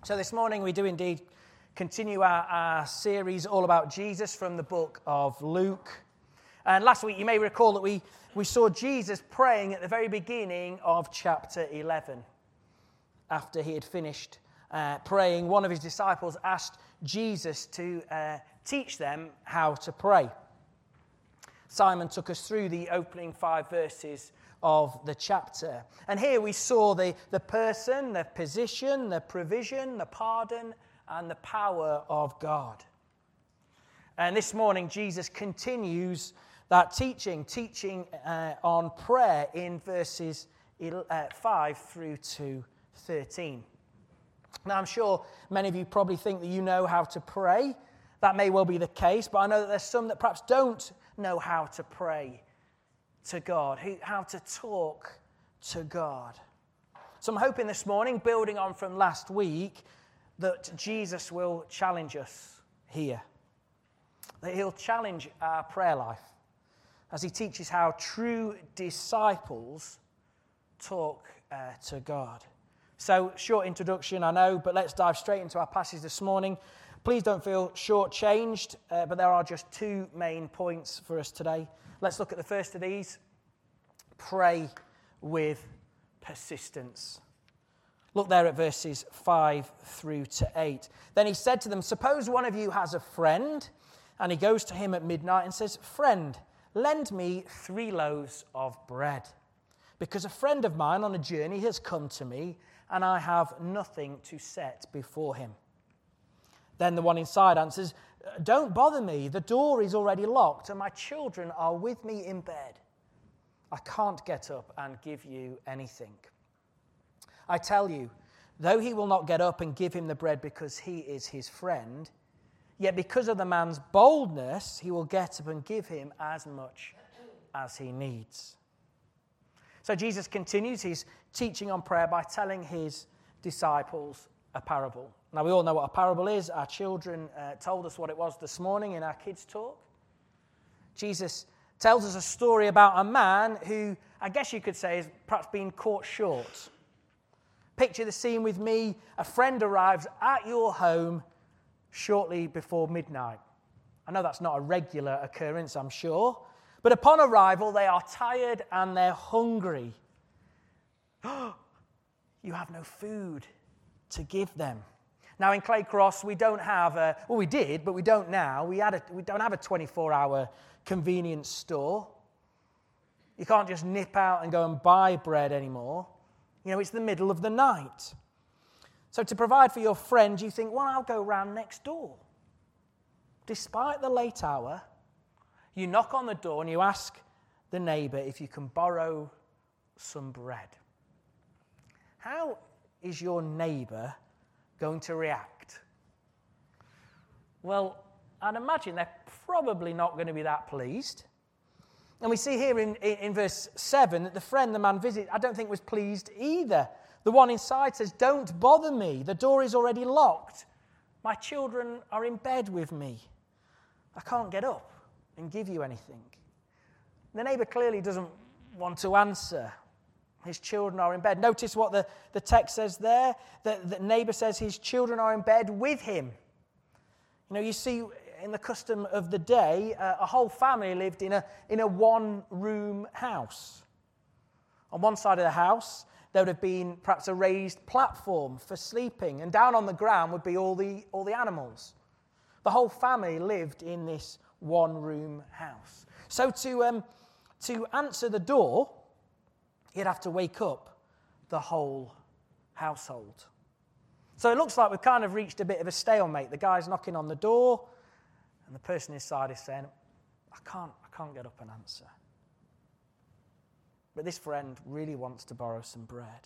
So this morning we do indeed continue our series all about Jesus from the book of Luke. And last week you may recall that we saw Jesus praying at the very beginning of chapter 11. After he had finished praying, one of his disciples asked Jesus to teach them how to pray. Simon took us through the opening 5 verses of the chapter. And here we saw the person, the position, the provision, the pardon, and the power of God. And this morning, Jesus continues that teaching on prayer in verses 5 through to 13. Now, I'm sure many of you probably think that you know how to pray. That may well be the case, but I know that there's some that perhaps don't know how to pray to God, how to talk to God. So I'm hoping this morning, building on from last week, that Jesus will challenge us here. That he'll challenge our prayer life as he teaches how true disciples talk to God. So, short introduction, I know, but let's dive straight into our passage this morning. Please don't feel shortchanged, but there are just 2 main points for us today. Let's look at the first of these. Pray with persistence. Look there at verses 5 through to 8. Then he said to them, "Suppose one of you has a friend, and he goes to him at midnight and says, 'Friend, lend me 3 loaves of bread, because a friend of mine on a journey has come to me, and I have nothing to set before him.' Then the one inside answers, 'Don't bother me. The door is already locked, and my children are with me in bed. I can't get up and give you anything.' I tell you, though he will not get up and give him the bread because he is his friend, yet because of the man's boldness, he will get up and give him as much as he needs." So Jesus continues his teaching on prayer by telling his disciples a parable. Now, we all know what a parable is. Our children told us what it was this morning in our kids' talk. Jesus tells us a story about a man who, I guess you could say, has perhaps been caught short. Picture the scene with me. A friend arrives at your home shortly before midnight. I know that's not a regular occurrence, I'm sure. But upon arrival, they are tired and they're hungry. You have no food to give them. Now, in Claycross, we don't have we did, but we don't now. We don't have a 24-hour convenience store. You can't just nip out and go and buy bread anymore. You know, it's the middle of the night. So to provide for your friend, you think, well, I'll go round next door. Despite the late hour, you knock on the door and you ask the neighbour if you can borrow some bread. How is your neighbour going to react? Well, I'd imagine they're probably not going to be that pleased. And we see here in verse 7 that the friend the man visited, I don't think was pleased either. The one inside says, "Don't bother me. The door is already locked. My children are in bed with me. I can't get up and give you anything." The neighbour clearly doesn't want to answer. His children are in bed. Notice what the text says there. The neighbour says his children are in bed with him. You know, you see in the custom of the day, a whole family lived in a one-room house. On one side of the house, there would have been perhaps a raised platform for sleeping, and down on the ground would be all the animals. The whole family lived in this one-room house. So to answer the door, you'd have to wake up the whole household. So it looks like we've kind of reached a bit of a stalemate. The guy's knocking on the door, and the person inside is saying, I can't get up and answer. But this friend really wants to borrow some bread.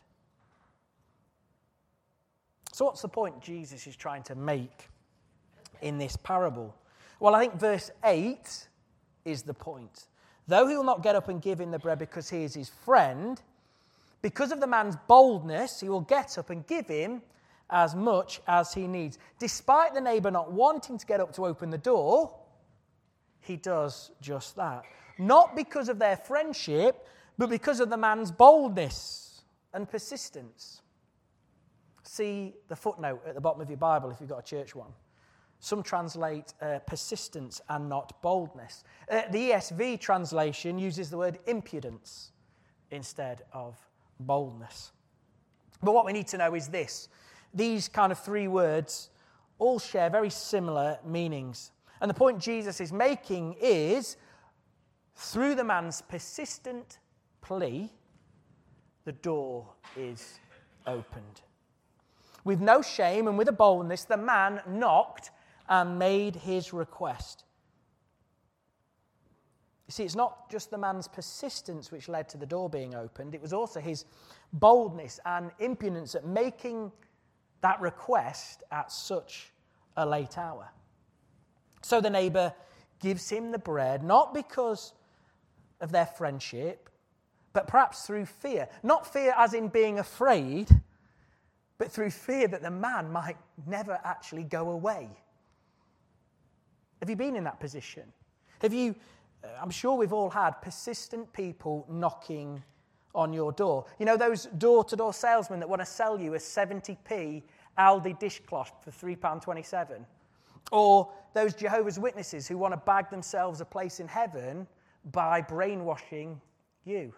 So what's the point Jesus is trying to make in this parable? Well, I think verse 8 is the point. Though he will not get up and give him the bread because he is his friend, because of the man's boldness, he will get up and give him as much as he needs. Despite the neighbour not wanting to get up to open the door, he does just that. Not because of their friendship, but because of the man's boldness and persistence. see the footnote at the bottom of your Bible if you've got a church one. Some translate persistence and not boldness. The ESV translation uses the word impudence instead of boldness. But what we need to know is this. These kind of three words all share very similar meanings. And the point Jesus is making is, through the man's persistent plea, the door is opened. With no shame and with a boldness, the man knocked and made his request. You see, it's not just the man's persistence which led to the door being opened. It was also his boldness and impudence at making that request at such a late hour. So the neighbour gives him the bread, not because of their friendship, but perhaps through fear. Not fear as in being afraid, but through fear that the man might never actually go away. Have you been in that position? I'm sure we've all had persistent people knocking on your door. You know those door-to-door salesmen that want to sell you a 70p Aldi dishcloth for £3.27? Or those Jehovah's Witnesses who want to bag themselves a place in heaven by brainwashing you.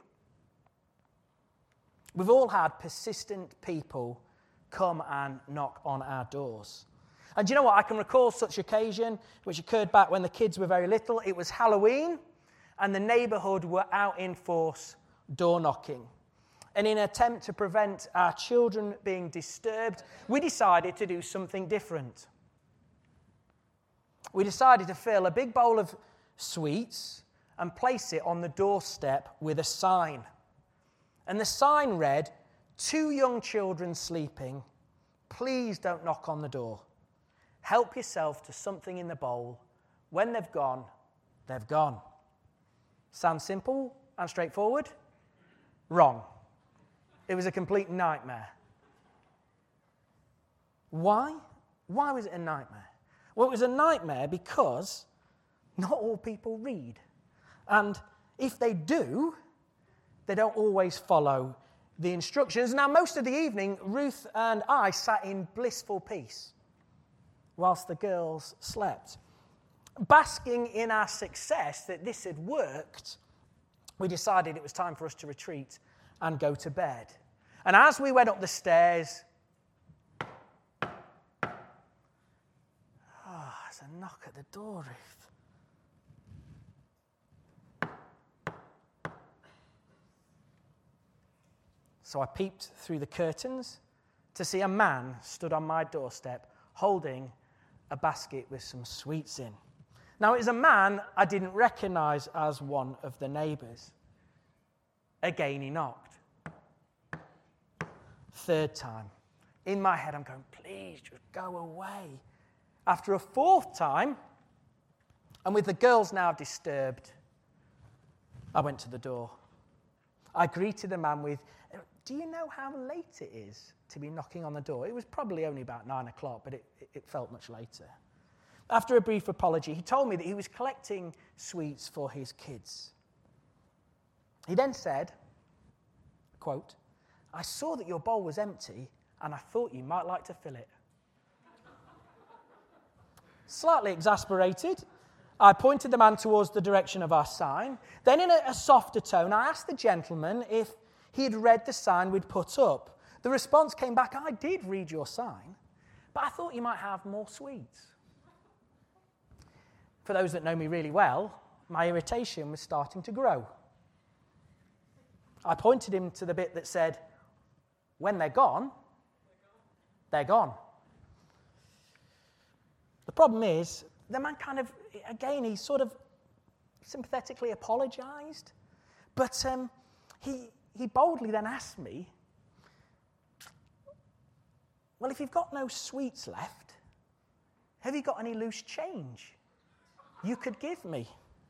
We've all had persistent people come and knock on our doors. And do you know what? I can recall such occasion, which occurred back when the kids were very little. It was Halloween, and the neighbourhood were out in force door knocking. And in an attempt to prevent our children being disturbed, we decided to do something different. We decided to fill a big bowl of sweets and place it on the doorstep with a sign. And the sign read, "To young children sleeping, please don't knock on the door. Help yourself to something in the bowl. When they've gone, they've gone." Sounds simple and straightforward? Wrong. It was a complete nightmare. Why? Why was it a nightmare? Well, it was a nightmare because not all people read. And if they do, they don't always follow the instructions. Now, most of the evening, Ruth and I sat in blissful peace whilst the girls slept. Basking in our success that this had worked, we decided it was time for us to retreat and go to bed. And as we went up the stairs, there's a knock at the door, Ruth. So I peeped through the curtains to see a man stood on my doorstep holding a basket with some sweets in. Now, it was a man I didn't recognize as one of the neighbors. Again, he knocked. Third time. In my head, I'm going, please, just go away. After a fourth time, and with the girls now disturbed, I went to the door. I greeted the man with, "Do you know how late it is to be knocking on the door?" It was probably only about 9 o'clock, but it felt much later. After a brief apology, he told me that he was collecting sweets for his kids. He then said, quote, "I saw that your bowl was empty and I thought you might like to fill it." Slightly exasperated, I pointed the man towards the direction of our sign. Then in a softer tone, I asked the gentleman if he had read the sign we'd put up. The response came back, "I did read your sign, but I thought you might have more sweets." For those that know me really well, my irritation was starting to grow. I pointed him to the bit that said, "When they're gone, they're gone." The problem is, the man kind of, again, he sort of sympathetically apologized, but he boldly then asked me, "Well, if you've got no sweets left, have you got any loose change you could give me?"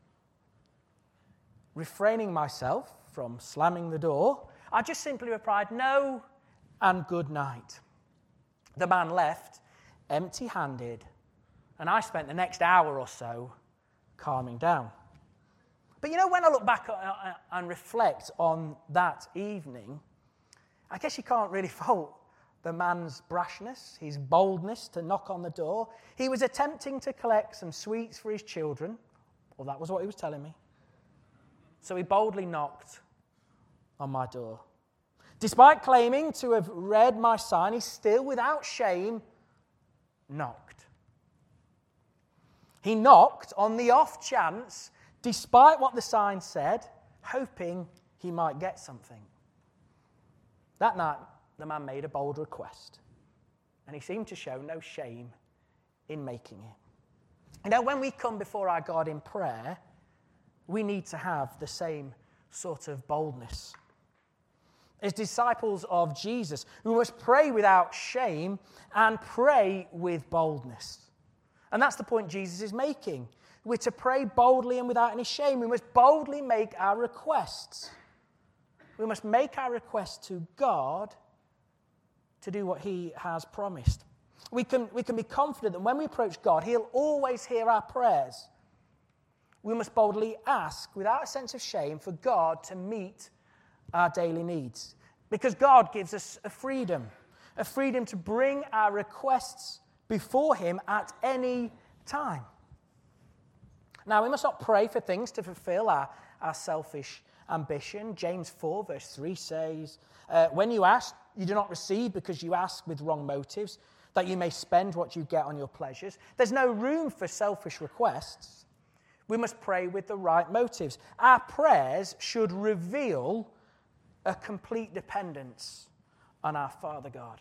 Refraining myself from slamming the door, I just simply replied, "No, and good night." The man left empty-handed, and I spent the next hour or so calming down. But you know, when I look back and reflect on that evening, I guess you can't really fault the man's brashness, his boldness to knock on the door. He was attempting to collect some sweets for his children. Well, that was what he was telling me. So he boldly knocked on my door. Despite claiming to have read my sign, he still, without shame, knocked. He knocked on the off chance, despite what the sign said, hoping he might get something. That night, the man made a bold request, and he seemed to show no shame in making it. You know, when we come before our God in prayer, we need to have the same sort of boldness. As disciples of Jesus, we must pray without shame and pray with boldness. And that's the point Jesus is making. We're to pray boldly and without any shame. We must boldly make our requests. We must make our requests to God to do what he has promised. We can be confident that when we approach God, he'll always hear our prayers. We must boldly ask without a sense of shame for God to meet our daily needs. Because God gives us a freedom to bring our requests before him at any time. Now, we must not pray for things to fulfill our selfish ambition. James 4 verse 3 says, when you ask, you do not receive because you ask with wrong motives, that you may spend what you get on your pleasures. There's no room for selfish requests. We must pray with the right motives. Our prayers should reveal a complete dependence on our Father God.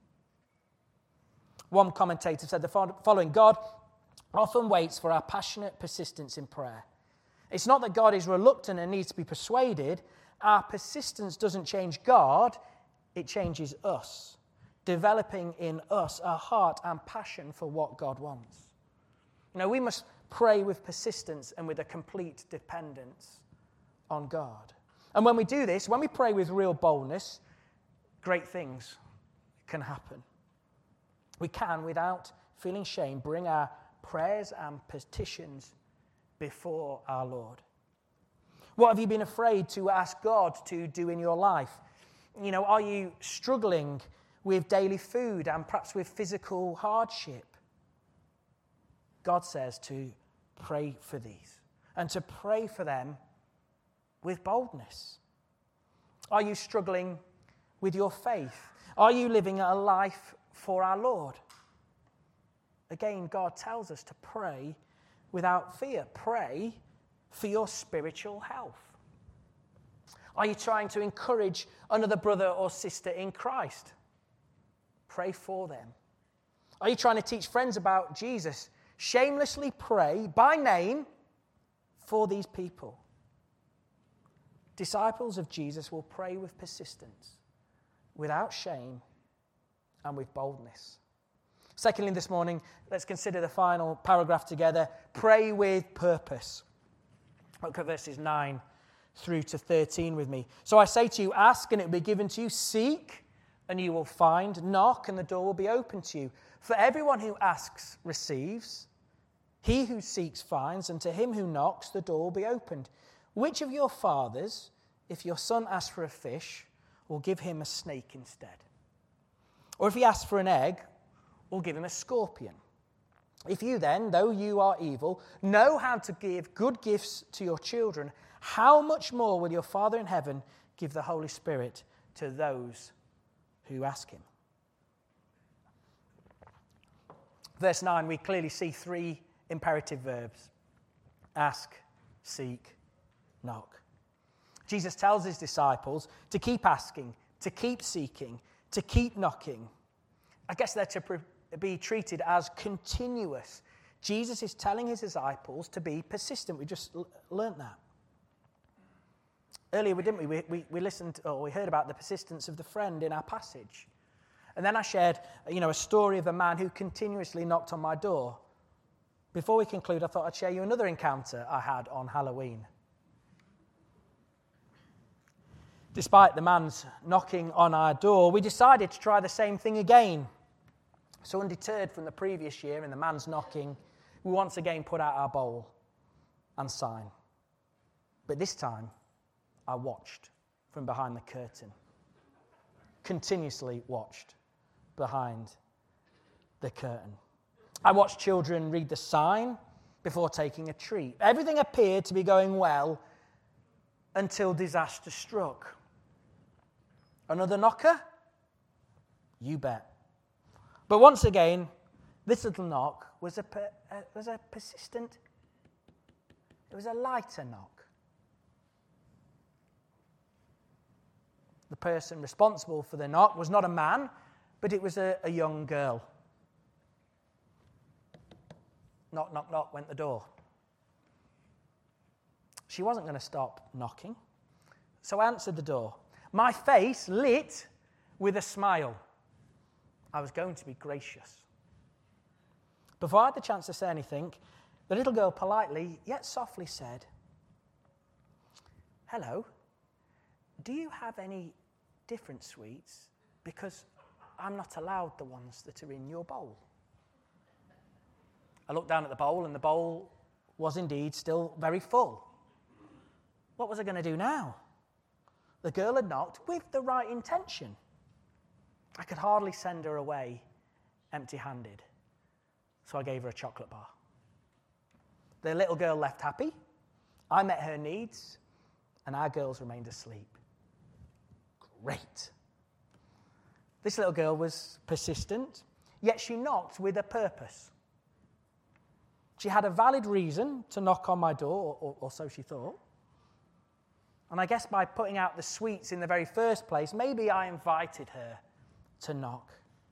One commentator said the following: God often waits for our passionate persistence in prayer. It's not that God is reluctant and needs to be persuaded. Our persistence doesn't change God, it changes us, developing in us a heart and passion for what God wants. You know, we must pray with persistence and with a complete dependence on God. And when we do this, when we pray with real boldness, great things can happen. We can, without feeling shame, bring our prayers and petitions before our Lord. What have you been afraid to ask God to do in your life? You know, are you struggling with daily food and perhaps with physical hardship? God says to pray for these and to pray for them with boldness. Are you struggling with your faith? Are you living a life for our Lord? Again, God tells us to pray without fear. Pray for your spiritual health. Are you trying to encourage another brother or sister in Christ? Pray for them. Are you trying to teach friends about Jesus? Shamelessly pray by name for these people. Disciples of Jesus will pray with persistence, without shame, and with boldness. Secondly, this morning, let's consider the final paragraph together. Pray with purpose. Look at verses 9 through to 13 with me. So I say to you, ask and it will be given to you. Seek and you will find. Knock and the door will be opened to you. For everyone who asks receives. He who seeks finds. And to him who knocks, the door will be opened. Which of your fathers, if your son asks for a fish, will give him a snake instead? Or if he asks for an egg, will give him a scorpion? If you then, though you are evil, know how to give good gifts to your children, how much more will your Father in heaven give the Holy Spirit to those who ask him? Verse 9, we clearly see three imperative verbs: ask, seek, knock. Jesus tells his disciples to keep asking, to keep seeking, to keep knocking. I guess they're to be treated as continuous. Jesus is telling his disciples to be persistent. We just learnt that. Earlier, didn't we? We listened, or we heard about the persistence of the friend in our passage. And then I shared, a story of a man who continuously knocked on my door. Before we conclude, I thought I'd share you another encounter I had on Halloween. Despite the man's knocking on our door, we decided to try the same thing again. So undeterred from the previous year and the man's knocking, we once again put out our bowl and sign. But this time, I watched from behind the curtain. Continuously watched behind the curtain. I watched children read the sign before taking a treat. Everything appeared to be going well until disaster struck. Another knocker? You bet. But once again, this little knock was a persistent, it was a lighter knock. The person responsible for the knock was not a man, but it was a young girl. Knock, knock, knock went the door. She wasn't going to stop knocking, so I answered the door. My face lit with a smile. I was going to be gracious. Before I had the chance to say anything, the little girl politely, yet softly said, "Hello, do you have any different sweets? Because I'm not allowed the ones that are in your bowl." I looked down at the bowl, and the bowl was indeed still very full. What was I going to do now? The girl had knocked with the right intention. I could hardly send her away empty-handed, so I gave her a chocolate bar. The little girl left happy. I met her needs, and our girls remained asleep. Great. This little girl was persistent, yet she knocked with a purpose. She had a valid reason to knock on my door, or so she thought. And I guess by putting out the sweets in the very first place, maybe I invited her to knock.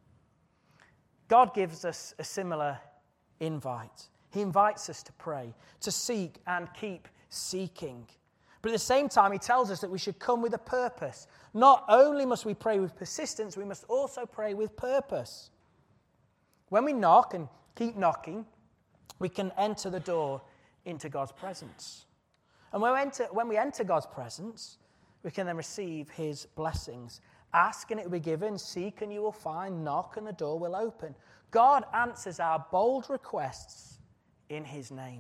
God gives us a similar invite. He invites us to pray, to seek and keep seeking. But at the same time, he tells us that we should come with a purpose. Not only must we pray with persistence, we must also pray with purpose. When we knock and keep knocking, we can enter the door into God's presence. And when we enter God's presence, we can then receive his blessings. Ask and it will be given, seek and you will find, knock and the door will open. God answers our bold requests in his name.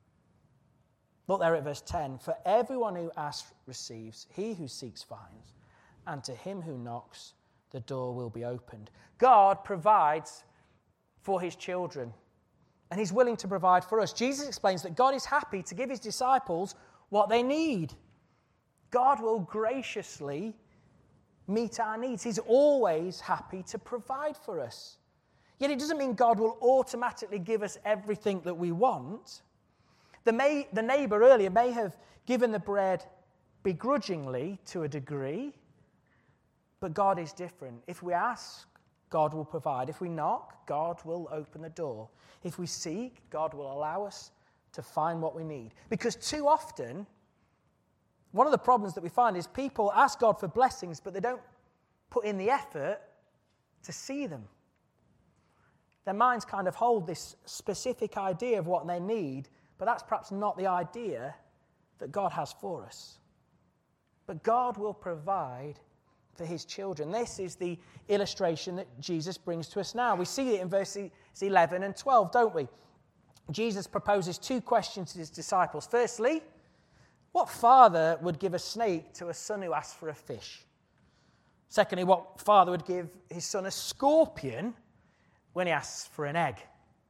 Look there at verse 10. For everyone who asks receives, he who seeks finds, and to him who knocks, the door will be opened. God provides for his children, and he's willing to provide for us. Jesus explains that God is happy to give his disciples what they need. God will graciously meet our needs. He's always happy to provide for us. Yet it doesn't mean God will automatically give us everything that we want. The neighbour earlier may have given the bread begrudgingly to a degree, but God is different. If we ask, God will provide. If we knock, God will open the door. If we seek, God will allow us to find what we need. Because too often, one of the problems that we find is people ask God for blessings, but they don't put in the effort to see them. Their minds kind of hold this specific idea of what they need, but that's perhaps not the idea that God has for us. But God will provide for his children. This is the illustration that Jesus brings to us now. We see it in verses 11 and 12, don't we? Jesus proposes two questions to his disciples. Firstly, what father would give a snake to a son who asks for a fish? Secondly, what father would give his son a scorpion when he asks for an egg?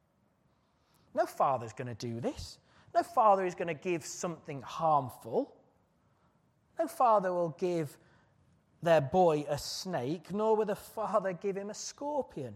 No father's going to do this. No father is going to give something harmful. No father will give their boy a snake, nor will the father give him a scorpion.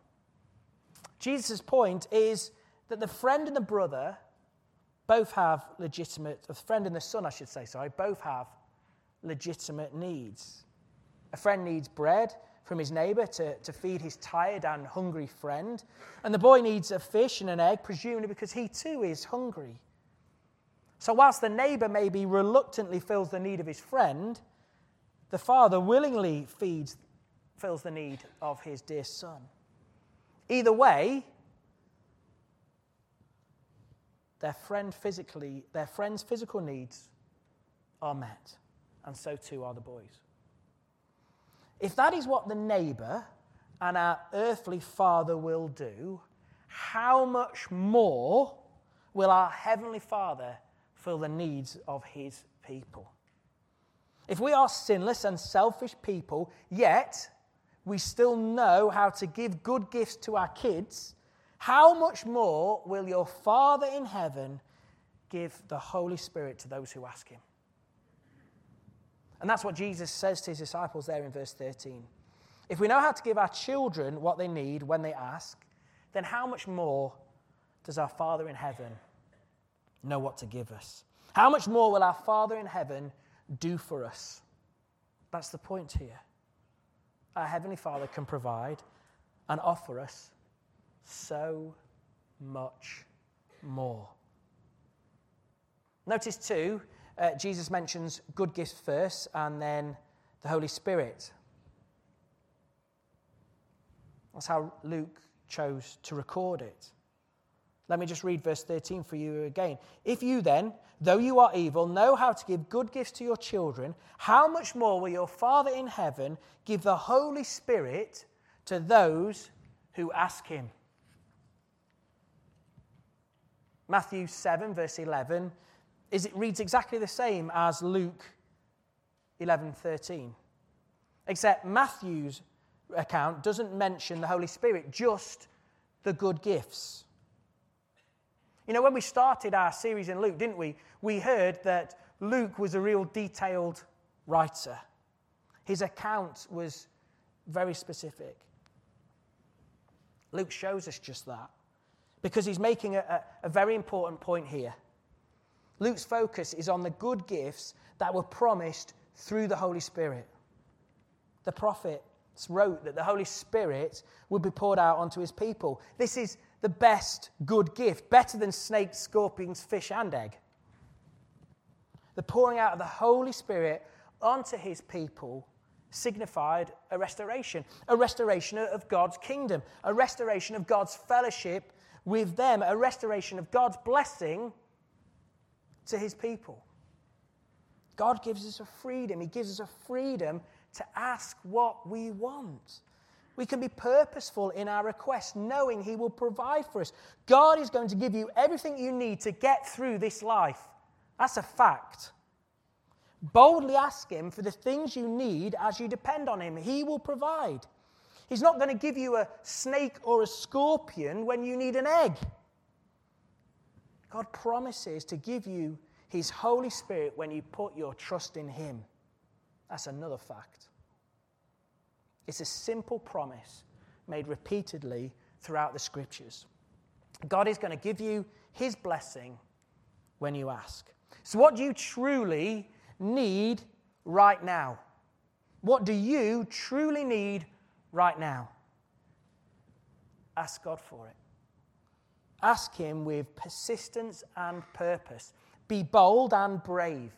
Jesus' point is that the friend and the brother both have the friend and the son, both have legitimate needs. A friend needs bread from his neighbour to feed his tired and hungry friend, and the boy needs a fish and an egg, presumably because he too is hungry. So whilst the neighbour maybe reluctantly fills the need of his friend, the father willingly fills the need of his dear son. Either way, their friend's physical needs are met, and so too are the boys. If that is what the neighbour and our earthly father will do, how much more will our heavenly Father fill the needs of his people? If we are sinless and selfish people, yet we still know how to give good gifts to our kids, how much more will your Father in heaven give the Holy Spirit to those who ask him? And that's what Jesus says to his disciples there in verse 13. If we know how to give our children what they need when they ask, then how much more does our Father in heaven know what to give us? How much more will our Father in heaven do for us? That's the point here. Our Heavenly Father can provide and offer us so much more. Notice too, Jesus mentions good gifts first and then the Holy Spirit. That's how Luke chose to record it. Let me just read verse 13 for you again. If you then, though you are evil, know how to give good gifts to your children, how much more will your Father in heaven give the Holy Spirit to those who ask him? Matthew 7, verse 11, it reads exactly the same as Luke 11:13. Except Matthew's account doesn't mention the Holy Spirit, just the good gifts. You know, when we started our series in Luke, didn't we? We heard that Luke was a real detailed writer. His account was very specific. Luke shows us just that because he's making a very important point here. Luke's focus is on the good gifts that were promised through the Holy Spirit. The prophets wrote that the Holy Spirit would be poured out onto his people. This is the best good gift, better than snakes, scorpions, fish, and egg. The pouring out of the Holy Spirit onto his people signified a restoration of God's kingdom, a restoration of God's fellowship with them, a restoration of God's blessing to his people. God gives us a freedom. He gives us a freedom to ask what we want. We can be purposeful in our requests, knowing he will provide for us. God is going to give you everything you need to get through this life. That's a fact. Boldly ask him for the things you need as you depend on him. He will provide. He's not going to give you a snake or a scorpion when you need an egg. God promises to give you his Holy Spirit when you put your trust in him. That's another fact. It's a simple promise made repeatedly throughout the Scriptures. God is going to give you his blessing when you ask. So what do you truly need right now? What do you truly need right now? Ask God for it. Ask him with persistence and purpose. Be bold and brave.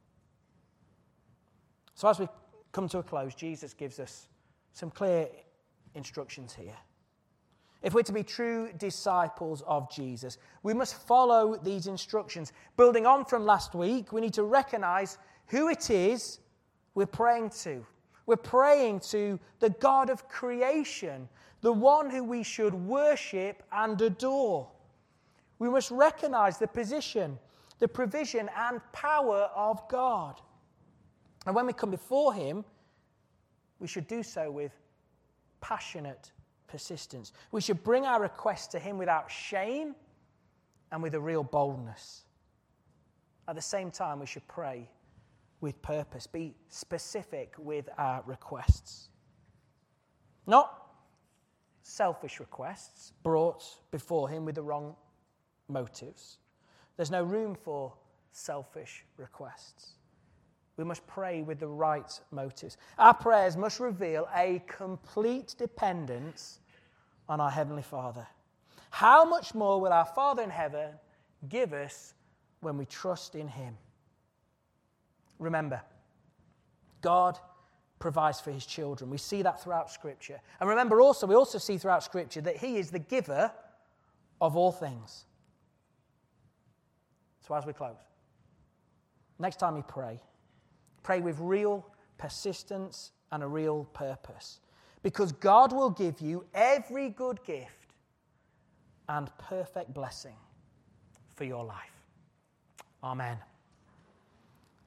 So as we come to a close, Jesus gives us some clear instructions here. If we're to be true disciples of Jesus, we must follow these instructions. Building on from last week, we need to recognize who it is we're praying to. We're praying to the God of creation, the one who we should worship and adore. We must recognize the position, the provision, and power of God. And when we come before him, we should do so with passionate persistence. We should bring our requests to him without shame and with a real boldness. At the same time, we should pray with purpose, be specific with our requests. Not selfish requests brought before him with the wrong motives. There's no room for selfish requests. We must pray with the right motives. Our prayers must reveal a complete dependence on our Heavenly Father. How much more will our Father in heaven give us when we trust in him? Remember, God provides for his children. We see that throughout Scripture. And remember also, we also see throughout Scripture that he is the giver of all things. So as we close, next time you pray with real persistence and a real purpose. Because God will give you every good gift and perfect blessing for your life. Amen.